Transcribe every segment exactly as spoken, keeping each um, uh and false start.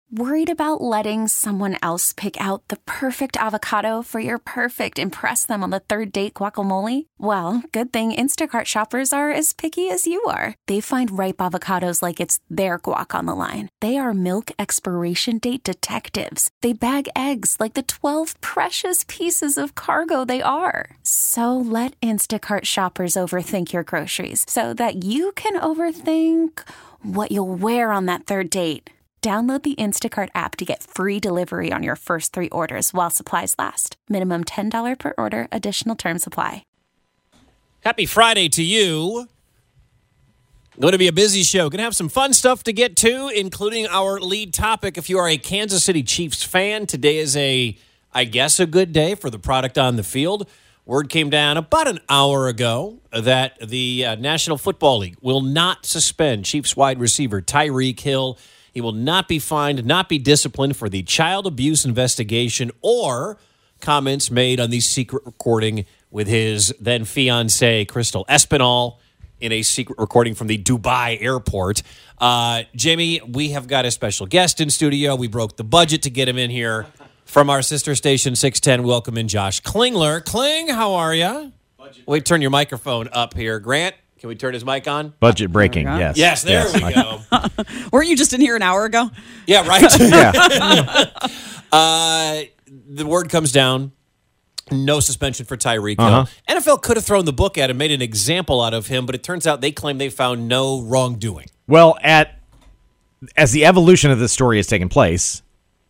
Worried about letting someone else pick out the perfect avocado for your perfect impress them on the third date guacamole? Well, good thing Instacart shoppers are as picky as you are. They find ripe avocados like it's their guac on the line. They are milk expiration date detectives. They bag eggs like the twelve precious pieces of cargo they are. So let Instacart shoppers overthink your groceries so that you can overthink what you'll wear on that third date. Download the Instacart app to get free delivery on your first three orders while supplies last. Minimum ten dollars per order. Additional terms apply. Happy Friday to you. Going to be a busy show. Going to have some fun stuff to get to, including our lead topic. If you are a Kansas City Chiefs fan, today is a, I guess, a good day for the product on the field. Word came down about an hour ago that the uh, National Football League will not suspend Chiefs wide receiver Tyreek Hill. He will not be fined, not be disciplined for the child abuse investigation or comments made on the secret recording with his then fiancée, Crystal Espinal, in a secret recording from the Dubai airport. Uh, Jamie, we have got a special guest in studio. We broke the budget to get him in here. From our sister station, six ten, welcome in Josh Klingler. Kling, how are you? Wait, turn your microphone up here. Grant, can we turn his mic on? Budget breaking, yes. Yes, there yes. we go. Weren't you just in here an hour ago? Yeah, right? yeah. uh, the word comes down. No suspension for Tyreek Hill. Uh-huh. N F L could have thrown the book at him, made an example out of him, but it turns out they claim they found no wrongdoing. Well, at as the evolution of this story has taken place,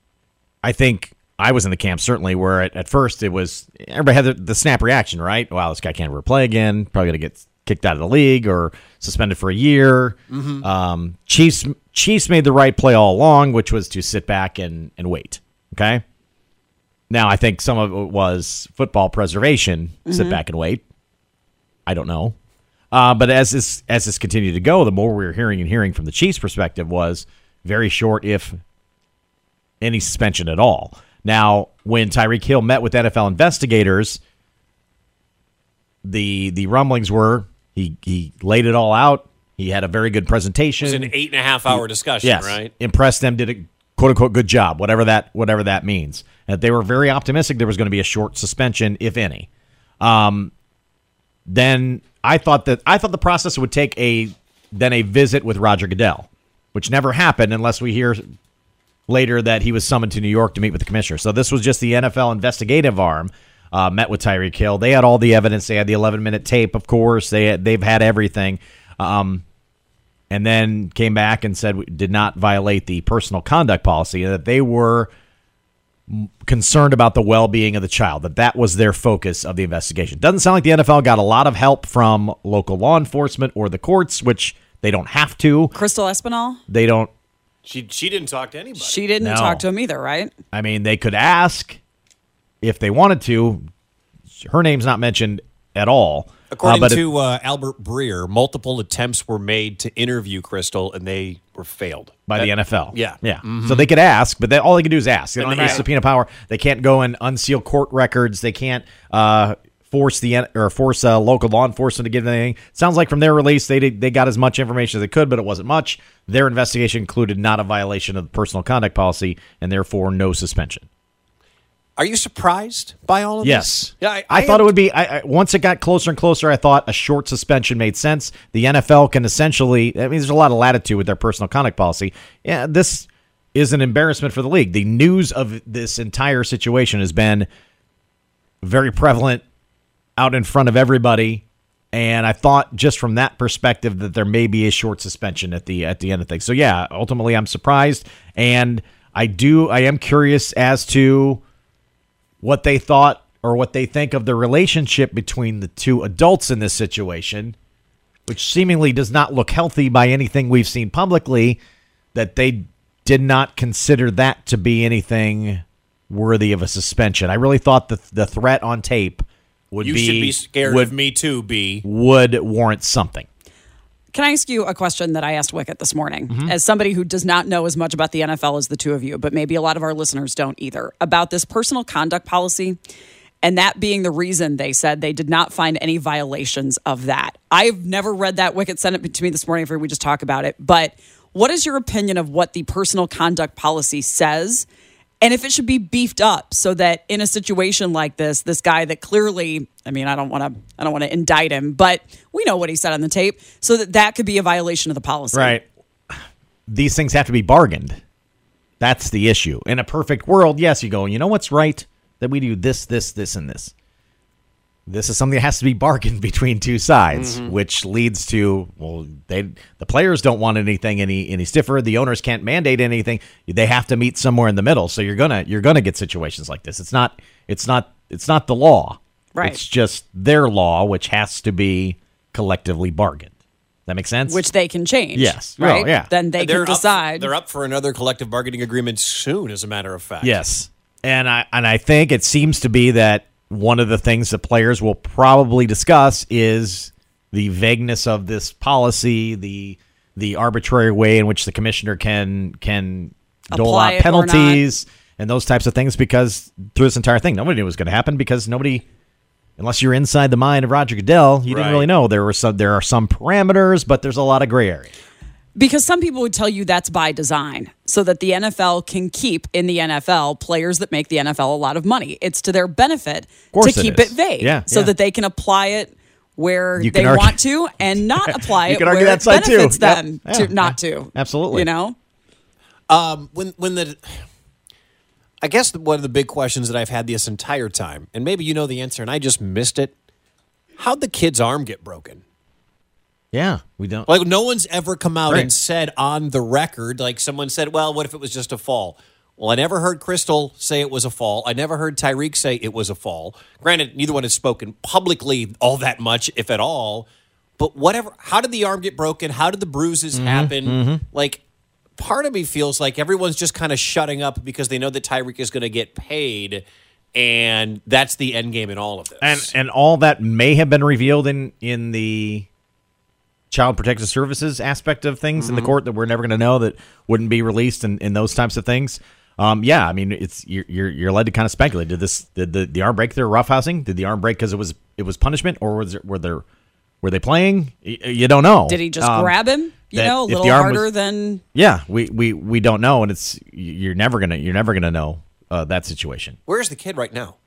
I think I was in the camp, certainly, where at, at first it was, everybody had the, the snap reaction, right? Wow, this guy can't ever play again. Probably going to get kicked out of the league or suspended for a year. Mm-hmm. Um, Chiefs Chiefs made the right play all along, which was to sit back and, and wait, okay? Now, I think some of it was football preservation, mm-hmm. sit back and wait. I don't know. Uh, but as this as this continued to go, the more we were hearing and hearing from the Chiefs' perspective was very short, if any suspension at all. Now, when Tyreek Hill met with N F L investigators, the the rumblings were he he laid it all out. He had a very good presentation. It was an eight and a half hour discussion, yes, right? Impressed them, did a quote unquote good job, whatever that whatever that means. And they were very optimistic there was going to be a short suspension, if any. Um, then I thought that I thought the process would take a then a visit with Roger Goodell, which never happened unless we hear later that he was summoned to New York to meet with the commissioner. So this was just the N F L investigative arm uh, met with Tyreek Hill. They had all the evidence. They had the eleven-minute tape, of course. They had, they've had everything. Um, and then came back and said we did not violate the personal conduct policy, and that they were concerned about the well-being of the child, that that was their focus of the investigation. Doesn't sound like the N F L got a lot of help from local law enforcement or the courts, which they don't have to. Crystal Espinal? They don't. She she didn't talk to anybody. She didn't No. talk to him either, right? I mean, they could ask if they wanted to. Her name's not mentioned at all. According uh, but to uh, Albert Breer, multiple attempts were made to interview Crystal, and they were failed. by That- the N F L. Yeah. Yeah. Mm-hmm. So they could ask, but they, all they can do is ask. They don't And have they- any subpoena power. They can't go and unseal court records. They can't uh, force the or force uh, local law enforcement to give them anything. Sounds like from their release, they did, they got as much information as they could, but it wasn't much. Their investigation included not a violation of the personal conduct policy, and therefore no suspension. Are you surprised by all of Yes. this? Yeah, I, I, thought it would be, I, I, once it got closer and closer, I thought a short suspension made sense. The N F L can essentially, I mean, there's a lot of latitude with their personal conduct policy. Yeah, this is an embarrassment for the league. The news of this entire situation has been very prevalent out in front of everybody. And I thought just from that perspective that there may be a short suspension at the at the end of things. So, yeah, ultimately I'm surprised. And I do, I am curious as to what they thought or what they think of the relationship between the two adults in this situation, which seemingly does not look healthy by anything we've seen publicly, that they did not consider that to be anything worthy of a suspension. I really thought the the threat on tape would You be should be scared would, of me too, B. would warrant something. Can I ask you a question that I asked Wicket this morning? Mm-hmm. As somebody who does not know as much about the N F L as the two of you, but maybe a lot of our listeners don't either, about this personal conduct policy, and that being the reason they said they did not find any violations of that. I've never read that. Wicket sent it to me this morning for we just talk about it. But what is your opinion of what the personal conduct policy says? And if it should be beefed up so that in a situation like this, this guy that clearly, I mean, I don't want to, I don't want to indict him, but we know what he said on the tape, so that that could be a violation of the policy. Right. These things have to be bargained. That's the issue. In a perfect world, yes, you go, you know what's right? That we do this, this, this, and this. This is something that has to be bargained between two sides, mm-hmm. which leads to, well, they the players don't want anything any any stiffer. The owners can't mandate anything. They have to meet somewhere in the middle. So you're gonna you're gonna get situations like this. It's not it's not it's not the law. Right. It's just their law, which has to be collectively bargained. That makes sense? Which they can change. Yes. Right? Oh, yeah. Then they they're can decide. Up, they're up for another collective bargaining agreement soon, as a matter of fact. Yes. And I and I think it seems to be that one of the things that players will probably discuss is the vagueness of this policy, the the arbitrary way in which the commissioner can can dole Apply out penalties and those types of things, because through this entire thing, nobody knew it was going to happen, because nobody, unless you're inside the mind of Roger Goodell, you Right. didn't really know. There were some there are some parameters, but there's a lot of gray area. Because some people would tell you that's by design, so that the N F L can keep in the N F L players that make the N F L a lot of money. It's to their benefit to course it keep is. it vague, Yeah, so yeah. that they can apply it where You they can argue- want to, and not apply You it can where argue that it side too. benefits Yep. them Yeah. to not to. Absolutely. You know? Um, when when the, I guess one of the big questions that I've had this entire time, and maybe you know the answer, and I just missed it. How'd the kid's arm get broken? Yeah, we don't. Like, no one's ever come out Right. and said on the record, like someone said, well, what if it was just a fall? Well, I never heard Crystal say it was a fall. I never heard Tyreek say it was a fall. Granted, neither one has spoken publicly all that much, if at all. But whatever, how did the arm get broken? How did the bruises Mm-hmm, happen? Like, part of me feels like everyone's just kind of shutting up because they know that Tyreek is going to get paid, and that's the end game in all of this. And and all that may have been revealed in in the Child Protective Services aspect of things Mm-hmm. in the court that we're never going to know, that wouldn't be released, and, and those types of things. Um, yeah, I mean, it's you're you're, you're led to kind of speculate. Did this did the, the arm break through roughhousing? Did the arm break because it was it was punishment, or was it, were there were they playing? Y- You don't know. Did he just Um, grab him? You that know, a if little the arm harder was- than. Yeah, we, we, we don't know, and it's you're never gonna you're never gonna know uh, that situation. Where's the kid right now?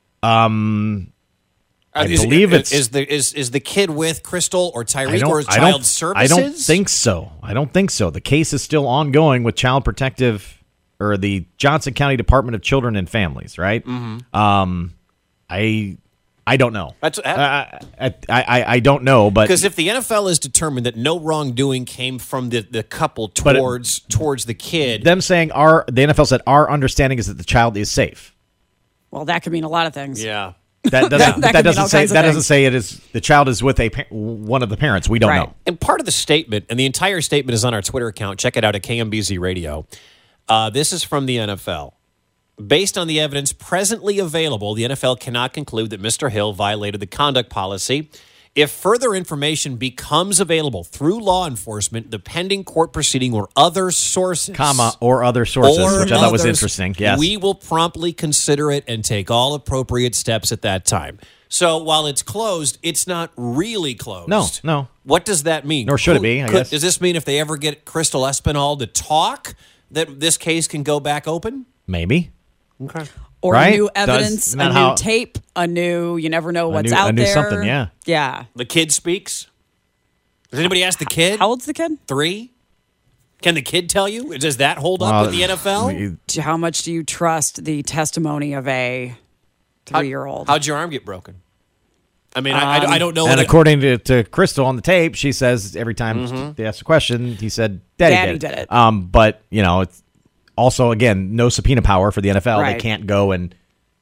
Um, I Is- believe is, it's is the is is the kid with Crystal or I Tyreek don't, or is I Child don't, Services? I don't think so. I don't think so. The case is still ongoing with Child Protective or the Johnson County Department of Children and Families, right? Mm-hmm. Um, I I don't know. That's I, I, I I don't know, but because if the N F L is determined that no wrongdoing came from the, the couple But it- towards towards the kid, them saying our the N F L said our understanding is that the child is safe. Well, that could mean a lot of things. yeah. That doesn't That that, could mean all doesn't say kinds of that doesn't things. say it is the child is with a pa- one of the parents. We don't Right. know. And part of the statement, and the entire statement is on our Twitter account. Check it out at K M B Z Radio. Uh, this is from the N F L. Based on the evidence presently available, the N F L cannot conclude that Mister Hill violated the conduct policy. If further information becomes available through law enforcement, the pending court proceeding, or other sources, Comma or other sources, or which I thought was others, interesting. Yes, we will promptly consider it and take all appropriate steps at that time. So while it's closed, it's not really closed. No, no. What does that mean? Nor should it Who- be, I could- guess. Does this mean if they ever get Crystal Espinal to talk, that this case can go back open? maybe. Okay. Or Right? new Does- evidence, isn't a that new how- tape, a new, you never know what's new- out a new there. something, yeah. Yeah. The kid speaks. Does anybody ask the kid? How old's the kid? Three? Can the kid tell you? Does that hold up Uh, with the N F L? you- Do- How much do you trust the testimony of a three-year-old? How'd your arm get broken? I mean, I, I, I don't know. And what it- according to, to Crystal on the tape, she says every time they ask a question, he said, "Daddy, Daddy did, did it." Um, but you know, it's also again no subpoena power for the N F L. They Right. can't go and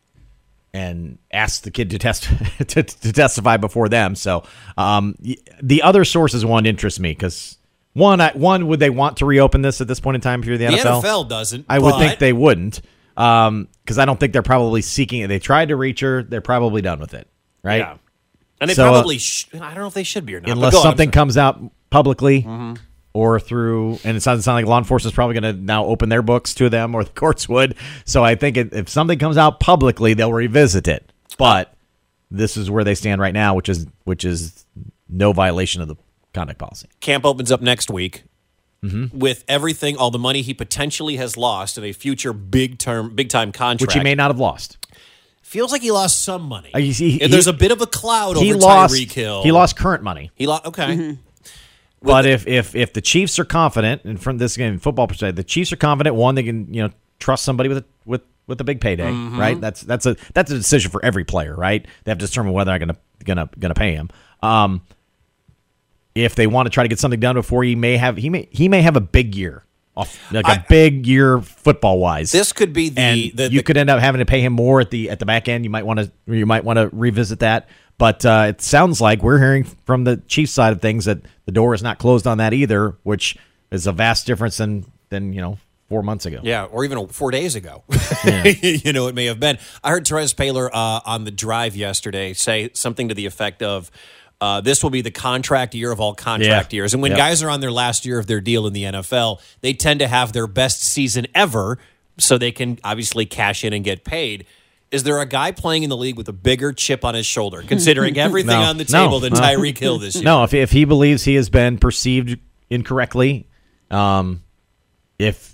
and ask the kid to test to, to testify before them. So um, y- the other sources one interests me because one, I, one would they want to reopen this at this point in time if you're the, the N F L? N F L doesn't. I would but- think they wouldn't because I don't think they're probably seeking it. They tried to reach her. They're probably done with it, right? Yeah. And they So, uh, probably, sh- I don't know if they should be or not. but Unless go on, I'm something sorry. comes out publicly Mm-hmm. or through, and it doesn't sound like law enforcement's probably going to now open their books to them or the courts would. So I think it, if something comes out publicly, they'll revisit it. But this is where they stand right now, which is which is no violation of the conduct policy. Camp opens up next week. Mm-hmm. with everything, all the money he potentially has lost in a future big term, big time contract, which he may not have lost. Feels like he lost some money. Uh, he, he, and there's a bit of a cloud he over lost, Tyreek Hill. He lost current money. He lost. Okay. Mm-hmm. But if, if if the Chiefs are confident, and from this game, football perspective, the Chiefs are confident. One, they can you know trust somebody with a, with with a big payday, mm-hmm. right? That's that's a that's a decision for every player, right? They have to determine whether they're gonna gonna gonna pay him. Um, if they want to try to get something done before he may have he may he may have a big year, off like a I, big year football wise. This could be the, and the you the, could end up having to pay him more at the at the back end. You might want to you might want to revisit that. But uh, it sounds like we're hearing from the Chiefs side of things that the door is not closed on that either, which is a vast difference than than you know four months ago. Yeah, or even four days ago. Yeah. you know, it may have been. I heard Terez Paylor uh, on the drive yesterday say something to the effect of, uh, this will be the contract year of all contract Yeah. years. And when Yep. guys are on their last year of their deal in the N F L, they tend to have their best season ever so they can obviously cash in and get paid. Is there a guy playing in the league with a bigger chip on his shoulder, considering everything No. on the No. table than No. Tyreek Hill this year? No, if if he believes he has been perceived incorrectly, um, if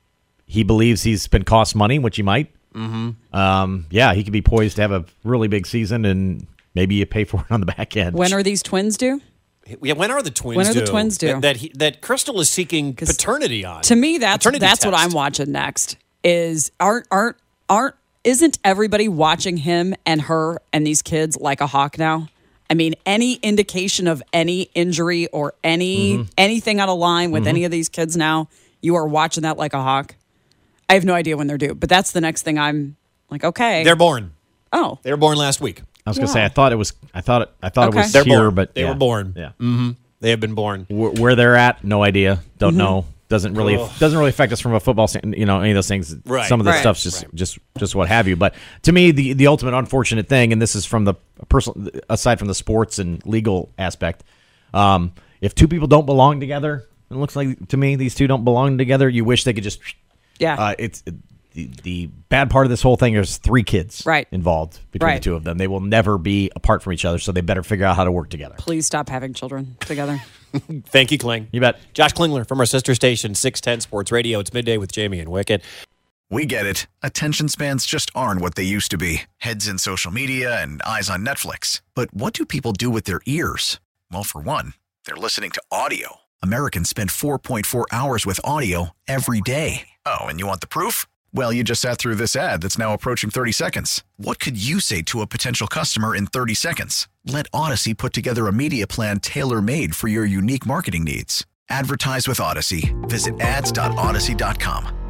he believes he's been cost money, which he might, mm-hmm. um, yeah, he could be poised to have a really big season, and maybe you pay for it on the back end. When are these twins due? Yeah, when are the twins When are due? the twins due? That that, he, that Crystal is seeking paternity on. To me, that's Paternity that's what test. I'm watching next. Is aren't aren't aren't isn't everybody watching him and her and these kids like a hawk now? I mean, any indication of any injury or any Mm-hmm. anything out of line with Mm-hmm. any of these kids now, you are watching that like a hawk. I have no idea when they're due, but that's the next thing I'm like, okay. They're born. oh, They were born last week. I was gonna Wow. say I thought it was I thought it I thought Okay. it was They're here, born. but They yeah. were born. Yeah, Mm-hmm. They have been born. where, where they're at, no idea. Don't Mm-hmm. know. Doesn't really Ugh. doesn't really affect us from a football stand, you know, any of those things. Right. Some of the Right. stuff's just Right. just just what have you. But to me, the the ultimate unfortunate thing, and this is from the personal aside from the sports and legal aspect, um, if two people don't belong together, it looks like to me these two don't belong together. You wish they could just yeah. Uh, it's the, the bad part of this whole thing is three kids Right. involved between Right. the two of them. They will never be apart from each other, so they better figure out how to work together. Please stop having children together. Thank you, Kling. You bet. Josh Klingler from our sister station, six ten Sports Radio. It's midday with Jamie and Wicket. We get it. Attention spans just aren't what they used to be. Heads in social media and eyes on Netflix. But what do people do with their ears? Well, for one, they're listening to audio. Americans spend four point four hours with audio every day. Oh, and you want the proof? Well, you just sat through this ad that's now approaching thirty seconds. What could you say to a potential customer in thirty seconds? Let Odyssey put together a media plan tailor-made for your unique marketing needs. Advertise with Odyssey. Visit ads dot odyssey dot com.